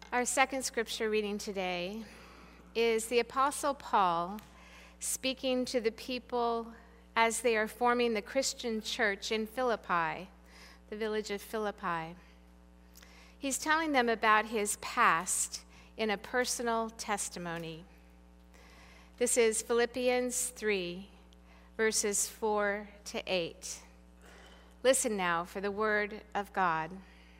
Our second scripture reading today is the Apostle Paul speaking to the people as they are forming the Christian church in Philippi, the village of Philippi. He's telling them about his past in a personal testimony. This is Philippians 3, verses 4 to 8. Listen now for the word of God.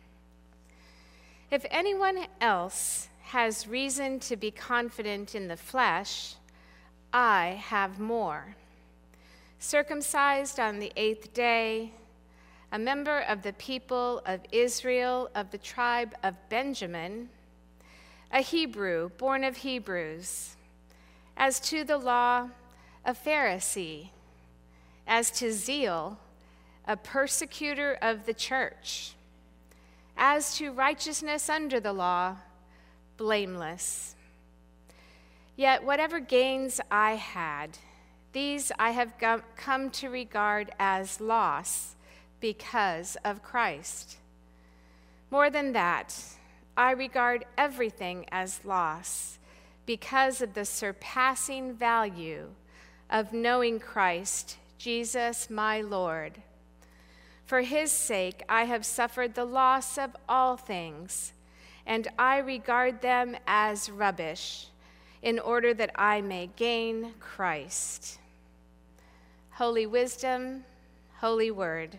If anyone else has reason to be confident in the flesh, I have more. Circumcised on the 8th day, a member of the people of Israel of the tribe of Benjamin, a Hebrew born of Hebrews, as to the law, a Pharisee, as to zeal, a persecutor of the church, as to righteousness under the law, blameless. Yet whatever gains I had, these I have come to regard as loss because of Christ. More than that, I regard everything as loss because of the surpassing value of knowing Christ, Jesus my Lord. For his sake I have suffered the loss of all things, and I regard them as rubbish, in order that I may gain Christ. Holy wisdom, holy word.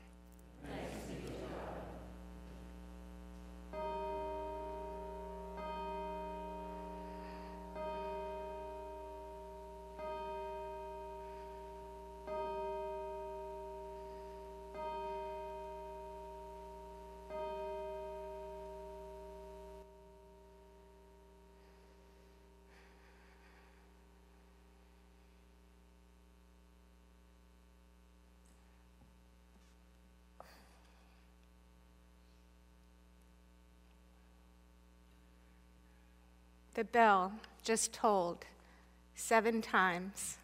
The bell just tolled 7 times.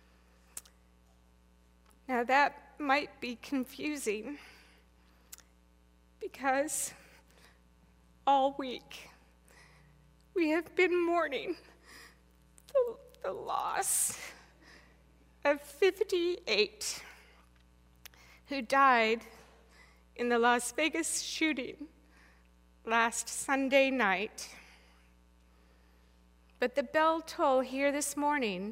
Now that might be confusing because all week we have been mourning the loss of 58 who died in the Las Vegas shooting last Sunday night. But the bell toll here this morning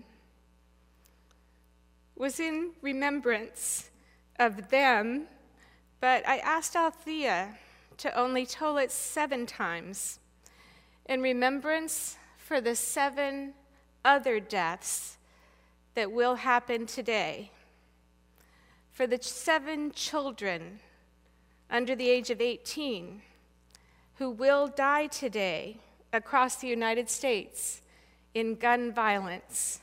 was in remembrance of them, but I asked Althea to only toll it 7 times in remembrance for the 7 other deaths that will happen today, for the 7 children under the age of 18 who will die today across the United States in gun violence.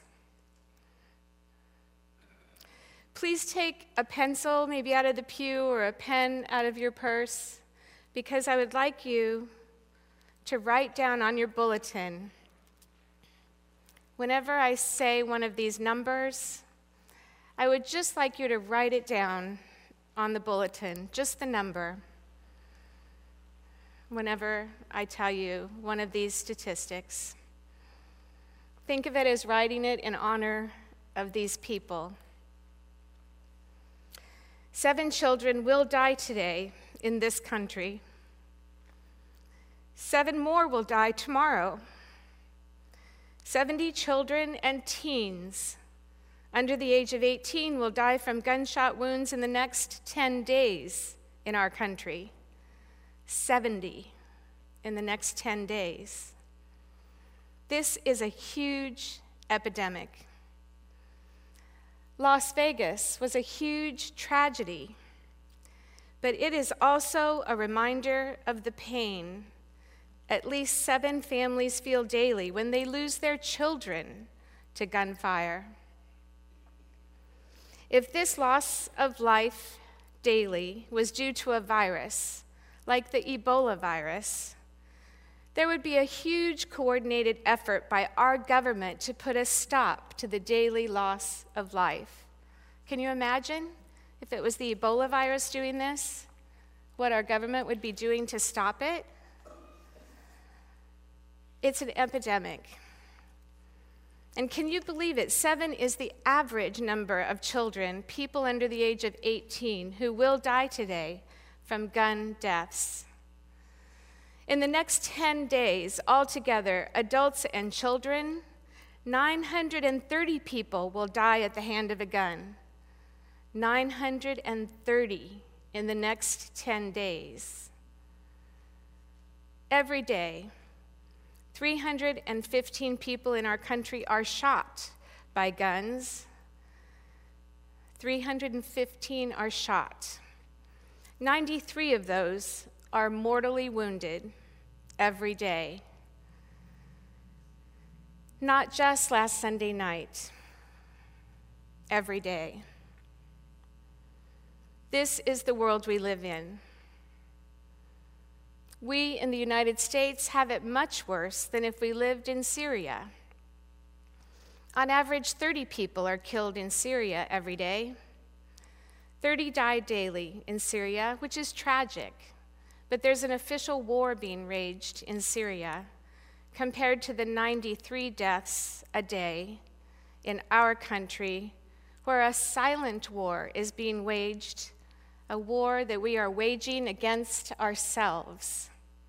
Please take a pencil, maybe out of the pew, or a pen out of your purse, because I would like you to write down on your bulletin, whenever I say one of these numbers, I would just like you to write it down on the bulletin, just the number, whenever I tell you one of these statistics. Think of it as writing it in honor of these people. 7 children will die today in this country. 7 more will die tomorrow. 70 children and teens under the age of 18 will die from gunshot wounds in the next 10 days in our country. 70 in the next 10 days. This is a huge epidemic. Las Vegas was a huge tragedy, but it is also a reminder of the pain at least 7 families feel daily when they lose their children to gunfire. If this loss of life daily was due to a virus, like the Ebola virus, there would be a huge coordinated effort by our government to put a stop to the daily loss of life. Can you imagine if it was the Ebola virus doing this, what our government would be doing to stop it? It's an epidemic. And can you believe it? 7 is the average number of children, people under the age of 18, who will die today from gun deaths. In the next 10 days, altogether, adults and children, 930 people will die at the hand of a gun. 930 in the next 10 days. Every day, 315 people in our country are shot by guns. 315 are shot. 93 of those are mortally wounded every day. Not just last Sunday night, every day. This is the world we live in. We in the United States have it much worse than if we lived in Syria. On average, 30 people are killed in Syria every day. 30 die daily in Syria, which is tragic. But there's an official war being waged in Syria compared to the 93 deaths a day in our country, where a silent war is being waged, a war that we are waging against ourselves.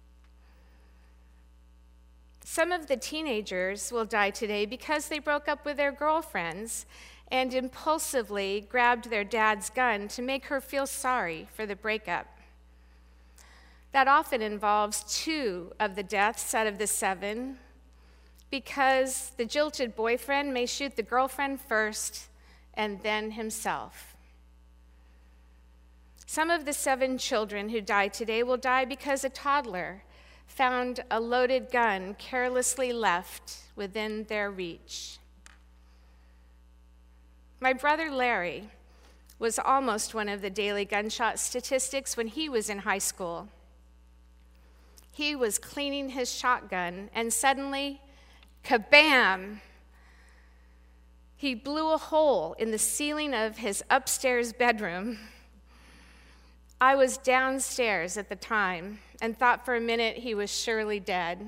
Some of the teenagers will die today because they broke up with their girlfriends and impulsively grabbed their dad's gun to make her feel sorry for the breakup. That often involves 2 of the deaths out of the 7 because the jilted boyfriend may shoot the girlfriend first and then himself. Some of the 7 children who die today will die because a toddler found a loaded gun carelessly left within their reach. My brother Larry was almost one of the daily gunshot statistics when he was in high school. He was cleaning his shotgun, and suddenly, kabam! He blew a hole in the ceiling of his upstairs bedroom. I was downstairs at the time and thought for a minute he was surely dead.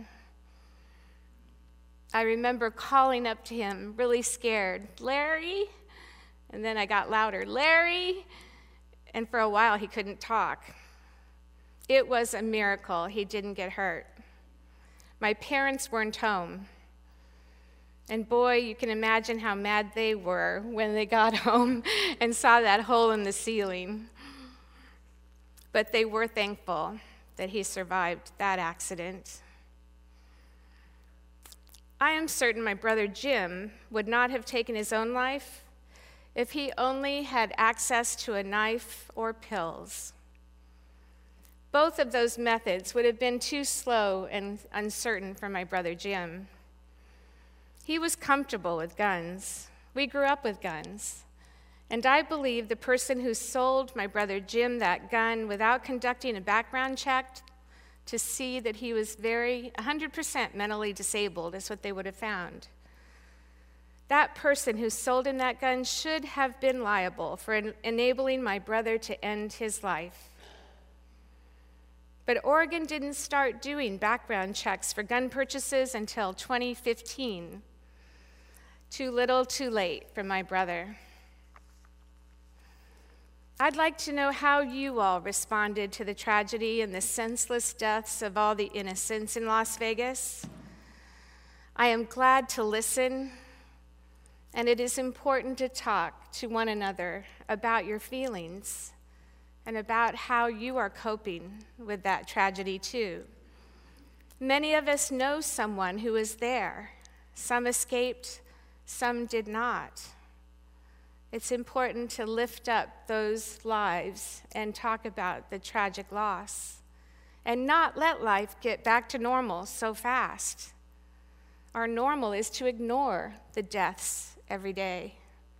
I remember calling up to him, really scared, "Larry?" And then I got louder, "Larry?" And for a while he couldn't talk. It was a miracle he didn't get hurt. My parents weren't home. And boy, you can imagine how mad they were when they got home and saw that hole in the ceiling. But they were thankful that he survived that accident. I am certain my brother Jim would not have taken his own life if he only had access to a knife or pills. Both of those methods would have been too slow and uncertain for my brother Jim. He was comfortable with guns. We grew up with guns. And I believe the person who sold my brother Jim that gun without conducting a background check to see that he was 100% mentally disabled is what they would have found. That person who sold him that gun should have been liable for enabling my brother to end his life. But Oregon didn't start doing background checks for gun purchases until 2015. Too little, too late for my brother. I'd like to know how you all responded to the tragedy and the senseless deaths of all the innocents in Las Vegas. I am glad to listen, and it is important to talk to one another about your feelings and about how you are coping with that tragedy too. Many of us know someone who was there. Some escaped, some did not. It's important to lift up those lives and talk about the tragic loss and not let life get back to normal so fast. Our normal is to ignore the deaths every day.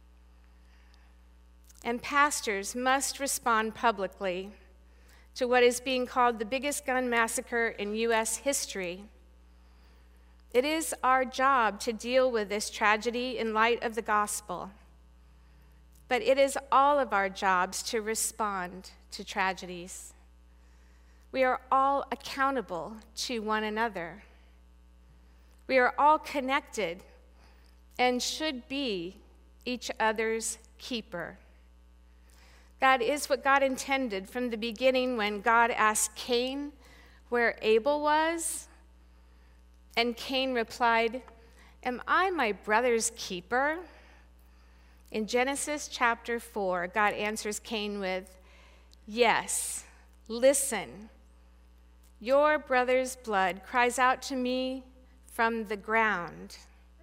And pastors must respond publicly to what is being called the biggest gun massacre in U.S. history. It is our job to deal with this tragedy in light of the gospel. But it is all of our jobs to respond to tragedies. We are all accountable to one another. We are all connected and should be each other's keeper. That is what God intended from the beginning when God asked Cain where Abel was. And Cain replied, "Am I my brother's keeper?" In Genesis chapter 4, God answers Cain with, "Yes, listen. Your brother's blood cries out to me from the ground."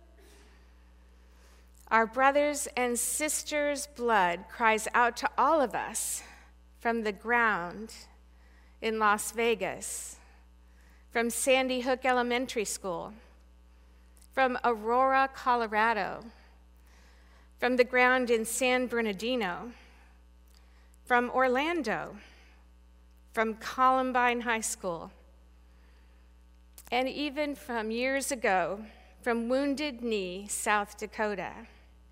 Our brothers' and sisters' blood cries out to all of us from the ground in Las Vegas, from Sandy Hook Elementary School, from Aurora, Colorado, from the ground in San Bernardino, from Orlando, from Columbine High School, and even from years ago, from Wounded Knee, South Dakota.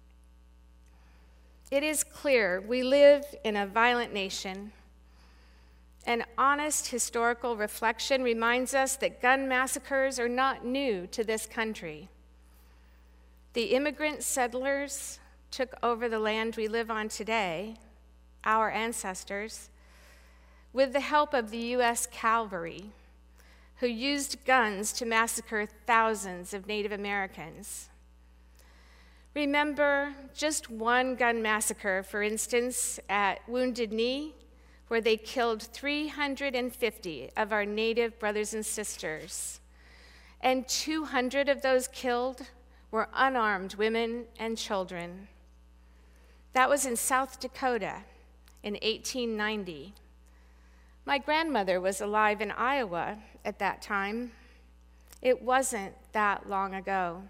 It is clear we live in a violent nation. An honest historical reflection reminds us that gun massacres are not new to this country. The immigrant settlers took over the land we live on today, our ancestors, with the help of the U.S. Cavalry, who used guns to massacre thousands of Native Americans. Remember just one gun massacre, for instance, at Wounded Knee, where they killed 350 of our Native brothers and sisters, and 200 of those killed were unarmed women and children. That was in South Dakota in 1890. My grandmother was alive in Iowa at that time. It wasn't that long ago.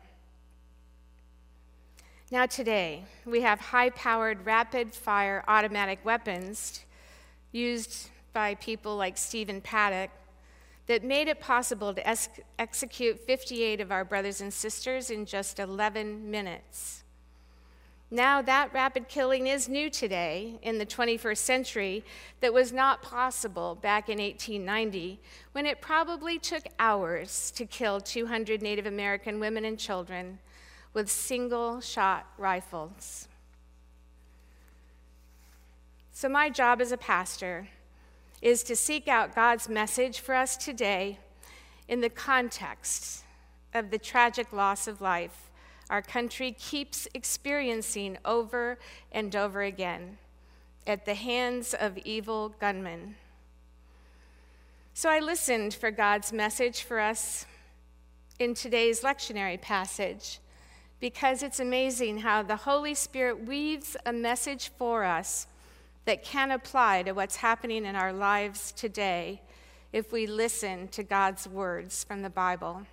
Now today, we have high-powered, rapid-fire automatic weapons used by people like Stephen Paddock that made it possible to execute 58 of our brothers and sisters in just 11 minutes. Now that rapid killing is new today in the 21st century that was not possible back in 1890, when it probably took hours to kill 200 Native American women and children with single-shot rifles. So my job as a pastor is to seek out God's message for us today in the context of the tragic loss of life our country keeps experiencing over and over again at the hands of evil gunmen. So I listened for God's message for us in today's lectionary passage, because it's amazing how the Holy Spirit weaves a message for us that can apply to what's happening in our lives today if we listen to God's words from the Bible.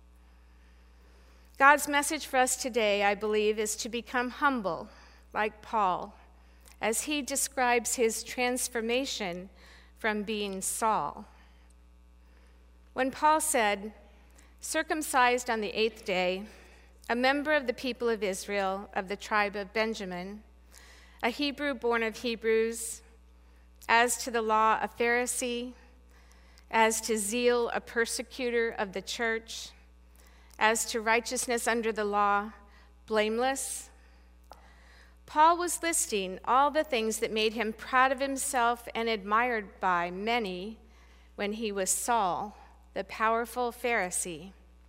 God's message for us today, I believe, is to become humble, like Paul, as he describes his transformation from being Saul. When Paul said, "Circumcised on the 8th day, a member of the people of Israel, of the tribe of Benjamin, a Hebrew born of Hebrews, as to the law a Pharisee, as to zeal a persecutor of the church, as to righteousness under the law, blameless," Paul was listing all the things that made him proud of himself and admired by many when he was Saul, the powerful Pharisee.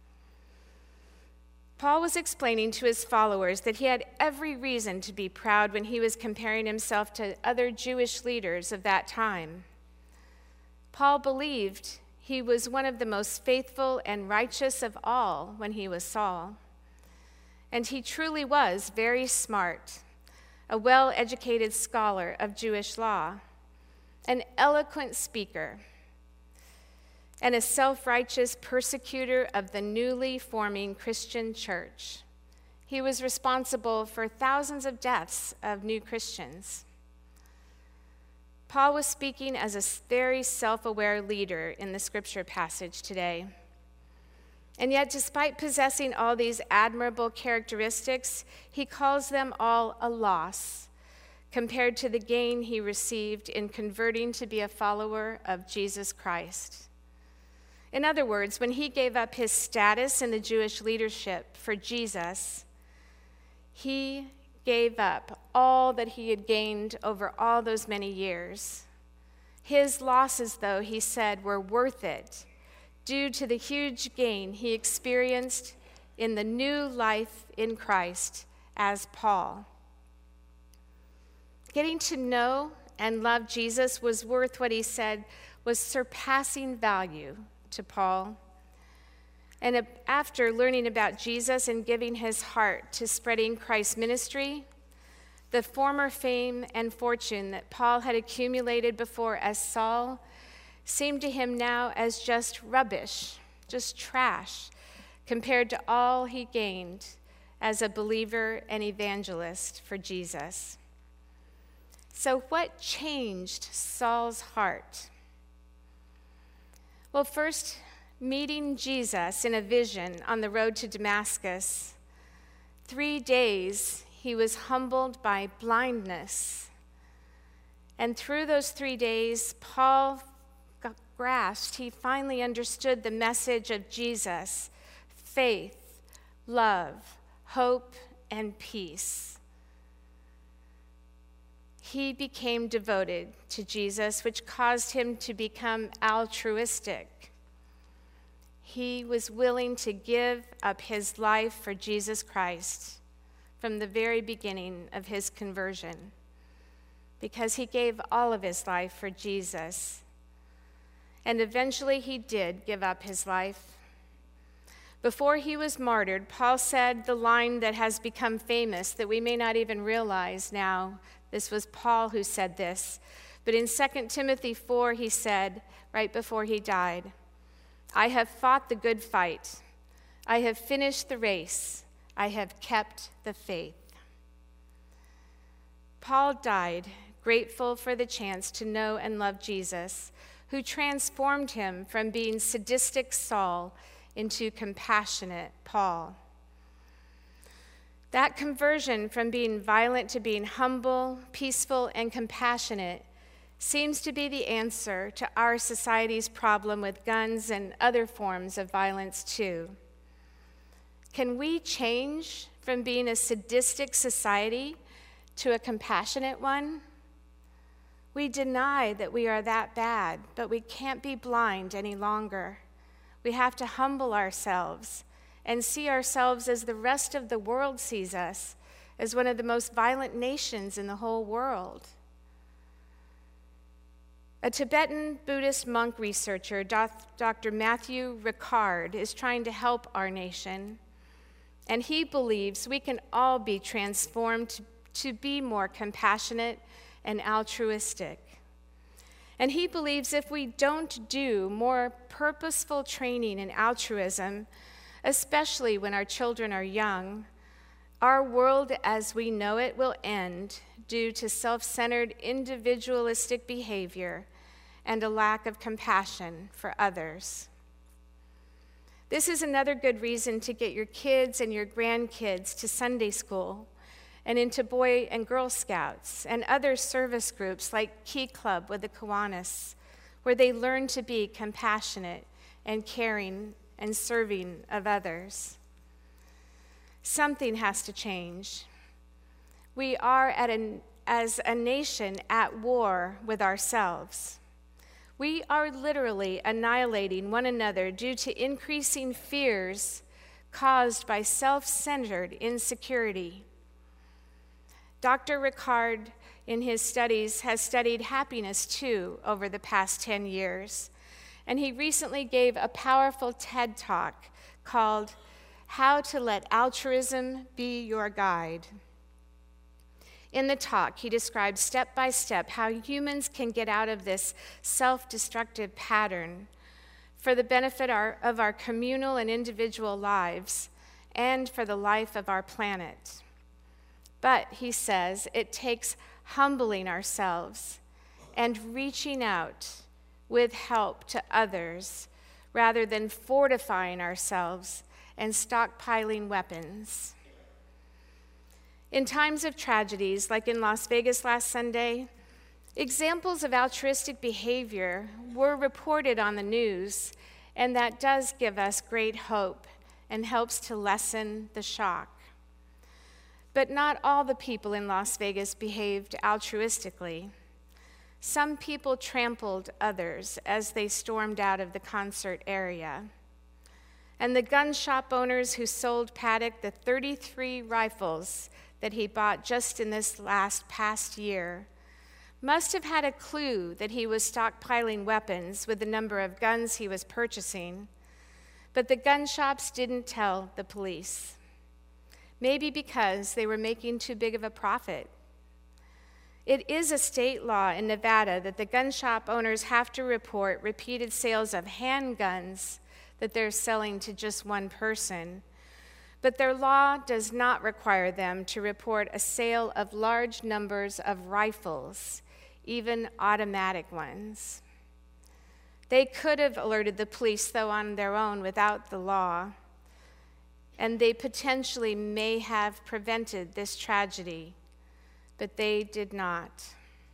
Paul was explaining to his followers that he had every reason to be proud when he was comparing himself to other Jewish leaders of that time. Paul believed he was one of the most faithful and righteous of all when he was Saul. And he truly was very smart, a well-educated scholar of Jewish law, an eloquent speaker, and a self-righteous persecutor of the newly forming Christian church. He was responsible for thousands of deaths of new Christians. Paul was speaking as a very self-aware leader in the scripture passage today. And yet, despite possessing all these admirable characteristics, he calls them all a loss compared to the gain he received in converting to be a follower of Jesus Christ. In other words, when he gave up his status in the Jewish leadership for Jesus, he gave up all that he had gained over all those many years. His losses, though, he said, were worth it due to the huge gain he experienced in the new life in Christ as Paul. Getting to know and love Jesus was worth what he said was surpassing value to Paul. And after learning about Jesus and giving his heart to spreading Christ's ministry, the former fame and fortune that Paul had accumulated before as Saul seemed to him now as just rubbish, just trash, compared to all he gained as a believer and evangelist for Jesus. So what changed Saul's heart? Well, first, meeting Jesus in a vision on the road to Damascus. 3 days he was humbled by blindness. And through those 3 days, Paul grasped, he finally understood the message of Jesus: faith, love, hope, and peace. He became devoted to Jesus, which caused him to become altruistic. He was willing to give up his life for Jesus Christ from the very beginning of his conversion, because he gave all of his life for Jesus. And eventually he did give up his life. Before he was martyred, Paul said the line that has become famous that we may not even realize now. This was Paul who said this. But in 2 Timothy 4, he said, right before he died, "I have fought the good fight. I have finished the race. I have kept the faith." Paul died grateful for the chance to know and love Jesus, who transformed him from being sadistic Saul into compassionate Paul. That conversion from being violent to being humble, peaceful, and compassionate seems to be the answer to our society's problem with guns and other forms of violence too. Can we change from being a sadistic society to a compassionate one? We deny that we are that bad, but we can't be blind any longer. We have to humble ourselves and see ourselves as the rest of the world sees us, as one of the most violent nations in the whole world. A Tibetan Buddhist monk researcher, Dr. Matthew Ricard, is trying to help our nation, and he believes we can all be transformed to be more compassionate and altruistic. And he believes if we don't do more purposeful training in altruism, especially when our children are young, our world as we know it will end due to self-centered individualistic behavior and a lack of compassion for others. This is another good reason to get your kids and your grandkids to Sunday school and into Boy and Girl Scouts and other service groups like Key Club with the Kiwanis, where they learn to be compassionate and caring and serving of others. Something has to change. We are as a nation at war with ourselves. We are literally annihilating one another due to increasing fears caused by self-centered insecurity. Dr. Ricard, in his studies, has studied happiness too over the past 10 years. And he recently gave a powerful TED Talk called How to Let Altruism Be Your Guide. In the talk, he described step by step how humans can get out of this self-destructive pattern for the benefit of our communal and individual lives and for the life of our planet. But, he says, it takes humbling ourselves and reaching out with help to others rather than fortifying ourselves and stockpiling weapons. In times of tragedies, like in Las Vegas last Sunday, examples of altruistic behavior were reported on the news, and that does give us great hope and helps to lessen the shock. But not all the people in Las Vegas behaved altruistically. Some people trampled others as they stormed out of the concert area. And the gun shop owners who sold Paddock the 33 rifles that he bought just in this past year must have had a clue that he was stockpiling weapons with the number of guns he was purchasing, but the gun shops didn't tell the police. Maybe because they were making too big of a profit. It is a state law in Nevada that the gun shop owners have to report repeated sales of handguns that they're selling to just one person, but their law does not require them to report a sale of large numbers of rifles, even automatic ones. They could have alerted the police, though, on their own without the law, and they potentially may have prevented this tragedy, but they did not.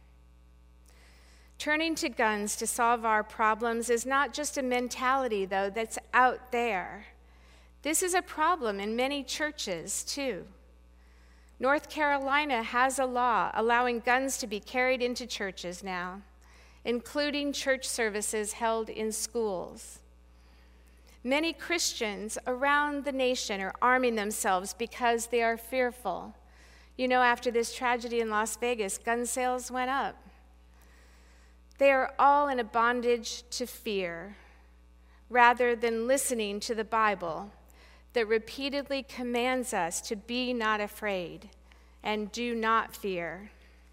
Turning to guns to solve our problems is not just a mentality, though, that's out there. This is a problem in many churches, too. North Carolina has a law allowing guns to be carried into churches now, including church services held in schools. Many Christians around the nation are arming themselves because they are fearful. You know, after this tragedy in Las Vegas, gun sales went up. They are all in a bondage to fear, rather than listening to the Bible that repeatedly commands us to be not afraid and do not fear.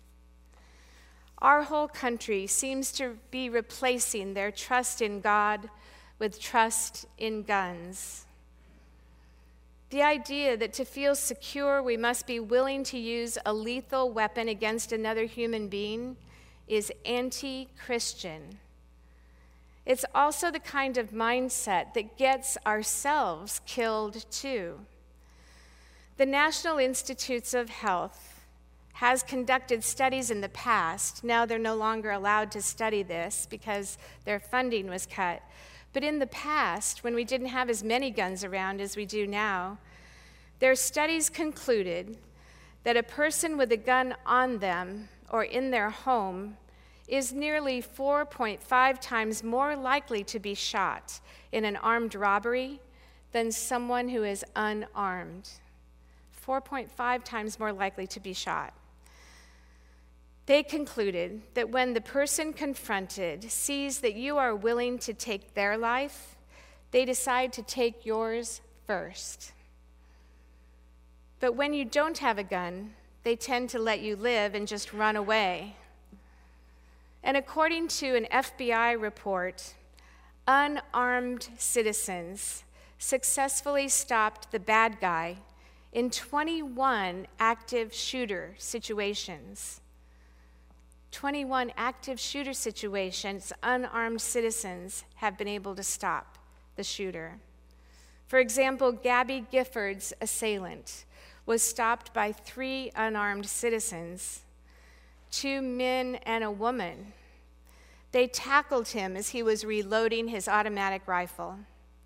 Our whole country seems to be replacing their trust in God with trust in guns. The idea that to feel secure we must be willing to use a lethal weapon against another human being is anti-Christian. It's also the kind of mindset that gets ourselves killed too. The National Institutes of Health has conducted studies in the past. Now they're no longer allowed to study this because their funding was cut. But in the past, when we didn't have as many guns around as we do now, their studies concluded that a person with a gun on them or in their home is nearly 4.5 times more likely to be shot in an armed robbery than someone who is unarmed. 4.5 times more likely to be shot. They concluded that when the person confronted sees that you are willing to take their life, they decide to take yours first. But when you don't have a gun, they tend to let you live and just run away. And according to an FBI report, unarmed citizens successfully stopped the bad guy in 21 active shooter situations. 21 active shooter situations, unarmed citizens have been able to stop the shooter. For example, Gabby Gifford's assailant was stopped by 3 unarmed citizens, 2 men and a woman. They tackled him as he was reloading his automatic rifle.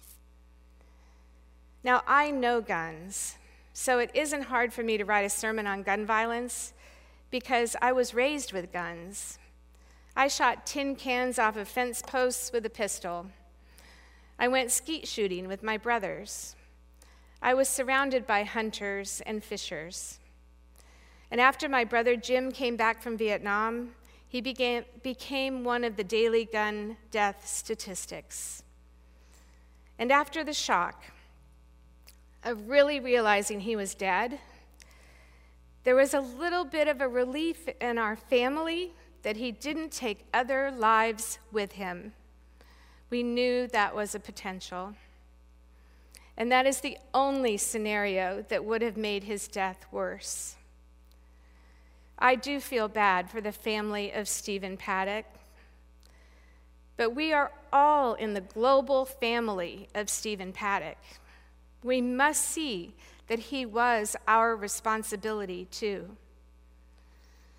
Now, I know guns, so it isn't hard for me to write a sermon on gun violence because I was raised with guns. I shot tin cans off of fence posts with a pistol. I went skeet shooting with my brothers. I was surrounded by hunters and fishers. And after my brother Jim came back from Vietnam, he became one of the daily gun death statistics. And after the shock of really realizing he was dead, there was a little bit of a relief in our family that he didn't take other lives with him. We knew that was a potential. And that is the only scenario that would have made his death worse. I do feel bad for the family of Stephen Paddock, but we are all in the global family of Stephen Paddock. We must see that he was our responsibility too.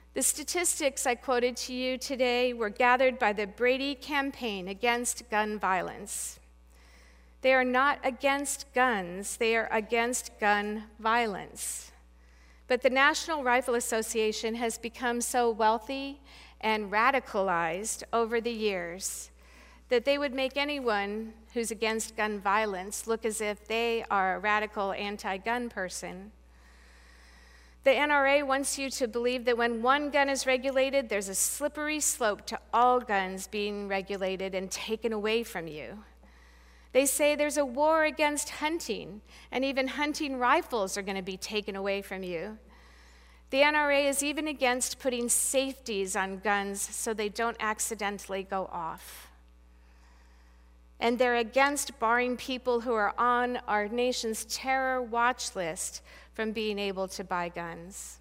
The statistics I quoted to you today were gathered by the Brady Campaign Against Gun Violence. They are not against guns, they are against gun violence. But the National Rifle Association has become so wealthy and radicalized over the years that they would make anyone who's against gun violence look as if they are a radical anti-gun person. The NRA wants you to believe that when one gun is regulated, there's a slippery slope to all guns being regulated and taken away from you. They say there's a war against hunting, and even hunting rifles are going to be taken away from you. The NRA is even against putting safeties on guns so they don't accidentally go off. And they're against barring people who are on our nation's terror watch list from being able to buy guns.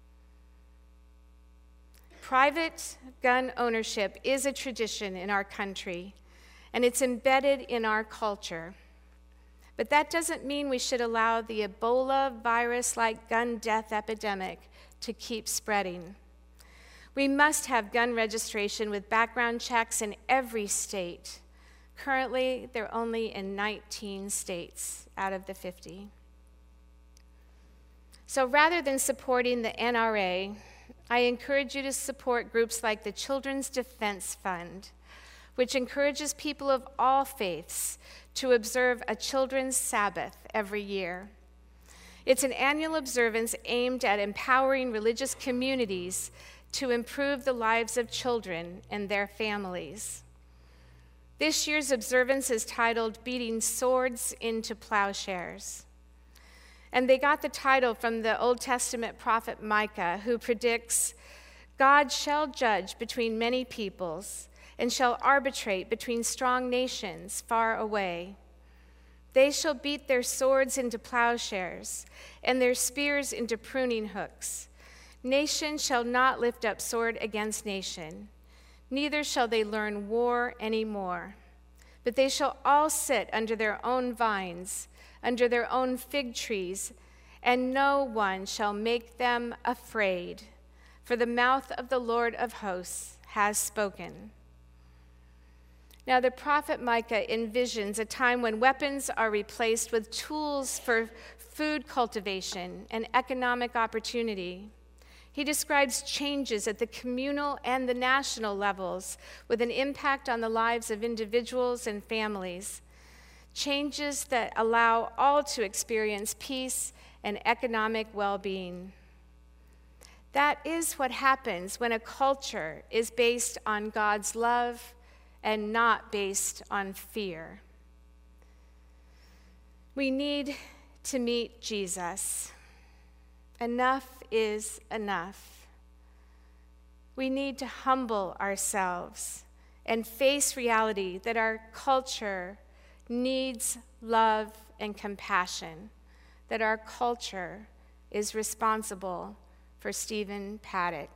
Private gun ownership is a tradition in our country, and it's embedded in our culture. But that doesn't mean we should allow the Ebola virus-like gun death epidemic to keep spreading. We must have gun registration with background checks in every state. Currently, they're only in 19 states out of the 50. So rather than supporting the NRA, I encourage you to support groups like the Children's Defense Fund, which encourages people of all faiths to observe a children's Sabbath every year. It's an annual observance aimed at empowering religious communities to improve the lives of children and their families. This year's observance is titled Beating Swords into Plowshares. And they got the title from the Old Testament prophet Micah, who predicts, God shall judge between many peoples and shall arbitrate between strong nations far away. They shall beat their swords into plowshares and their spears into pruning hooks. Nation shall not lift up sword against nation, neither shall they learn war any more. But they shall all sit under their own vines, under their own fig trees, and no one shall make them afraid, for the mouth of the Lord of hosts has spoken. Now, the prophet Micah envisions a time when weapons are replaced with tools for food cultivation and economic opportunity. He describes changes at the communal and the national levels with an impact on the lives of individuals and families. Changes that allow all to experience peace and economic well-being. That is what happens when a culture is based on God's love and not based on fear. We need to meet Jesus. Enough is enough. We need to humble ourselves and face reality that our culture needs love and compassion, that our culture is responsible for Stephen Paddock.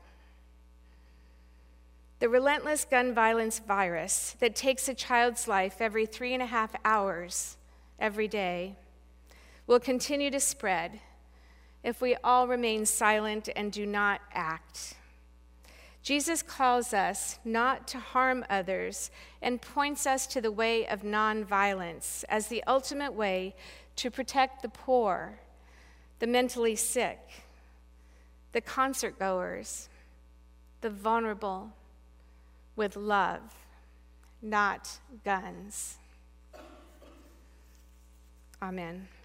The relentless gun violence virus that takes a child's life every 3.5 hours every day will continue to spread if we all remain silent and do not act. Jesus calls us not to harm others and points us to the way of nonviolence as the ultimate way to protect the poor, the mentally sick, the concert goers, the vulnerable, with love, not guns. Amen.